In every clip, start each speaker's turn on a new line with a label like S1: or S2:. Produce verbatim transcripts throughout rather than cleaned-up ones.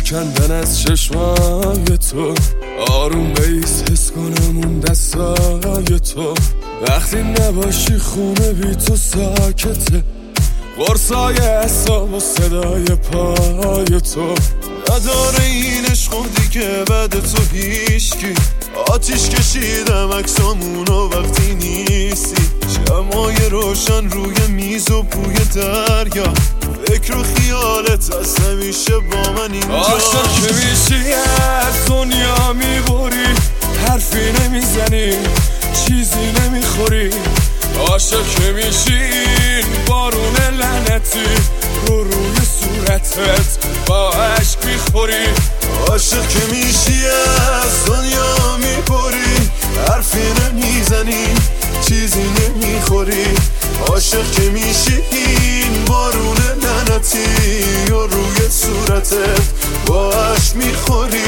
S1: کندن از چشمای تو، آروم بیس حس کنم اون دستای تو. وقتی نباشی خونه بی تو ساکته، قرصای اعصاب و صدای پای تو. نداره این عشق دیگه بعد تو هیچکی. آتیش کشیدم عکسامونو وقتی نیستی، شمای روشن روی میز و بوی دریا، فکر و خیالت از همیشه با من اینجا. عاشق که میشی از دنیا میبری، حرفی نمیزنی چیزی نمیخوری. عاشق که میشی بارون لعنتی رو روی صورتت با عشق میخوری. عاشق که میشی از دنیا میبری، حرفی نمیزنی چیزی نمیخوری. عاشق که میشی این بارون لعنتی رو روی صورتت با عشق میخوری.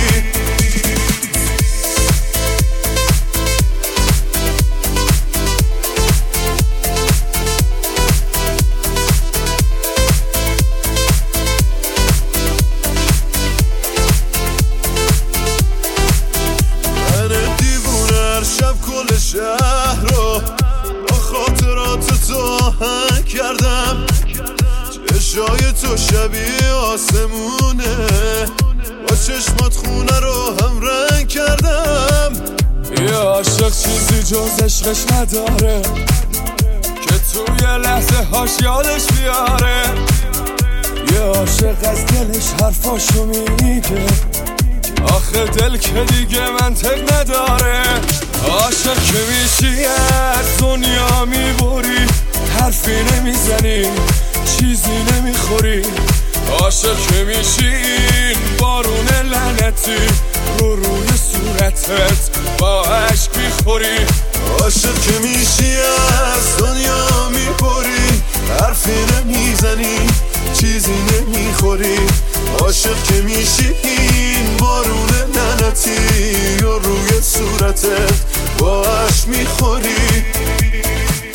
S1: شهر رو با خاطرات تو آهنگ کردم، چشای تو شبیه آسمونه، با چشمات خونه رو هم رنگ کردم. یه عاشق چیزی جز عشقش نداره که توی لحظه هاش یادش بیاره. یه عاشق از دلش حرفاشو میگه، آخه دل که دیگه منطق نداره. عاشق که میشی از دنیا میبری، حرفی نمیزنی چیزی نمیخوری. عاشق که میشی این بارون لعنتی رو روی صورتت با عشق میخوری. عاشق که میشی از دنیا میبری، حرفی نمیزنی چیزی نمیخوری. عاشق که میشی این بارون لعنتی رو روی صورتت با عشق میخوری.